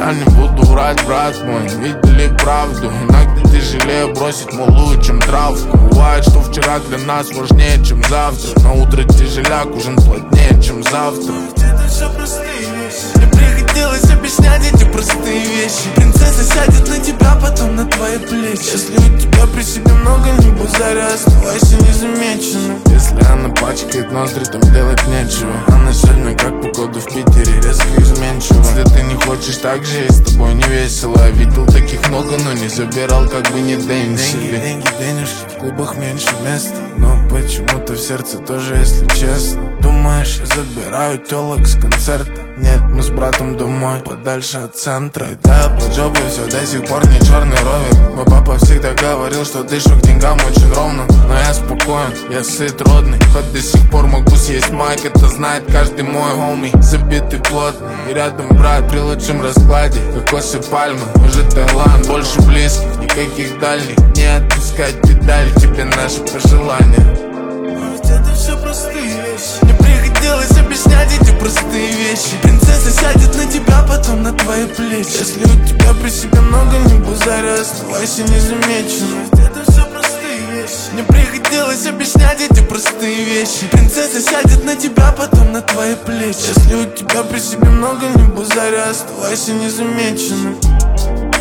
Я не буду врать, брат мой, видели правду. Иногда тяжелее бросить малую, чем травку. Бывает, что вчера для нас важнее, чем завтра. На утро тяжеляк, ужин плотнее, чем завтра. Это все простые вещи. Мне приходилось объяснять эти простые вещи. Принцесса сядет на тебя, потом на твои плечи. Если у тебя при себе много, не базаря, оставайся незамеченным. Если она пачкает ноздри, там делать нечего. Она сегодня как погода в Питере, резко изменчива. Если ты не хочешь так же, с тобой не весело. Я видел таких много, но не забирал, как бы не дэнсили. Деньги, денежки, в клубах меньше места. Но почему-то в сердце тоже, если честно. Думаешь, я забираю телок с концерта? Нет, мы с братом домой, подальше от центра. Летаю под жопой, все до сих пор не черный ровер. Мой папа всегда говорил, что дышу к деньгам очень ровно. Но я спокоен, я сыт, родный. Хоть до сих пор могу съесть майк, это знает каждый мой хоми. Забитый плотный, и рядом брат при лучшем раскладе. Кокосы пальмы, уже Таиланд, больше близких, никаких дальних. Не отпускать педали, тебе наши пожелания. Ведь это все простые вещи. Мне приходилось объяснять эти простые вещи. Принцесса сядет на тебя, потом на твои плечи. Если у тебя при себе много, не базаря, оставайся незамеченным. Ведь это все простые вещи. Мне приходилось объяснять эти простые вещи. Принцесса сядет на тебя, потом на твои плечи. Если у тебя при себе много, не базаря, оставайся незамеченным.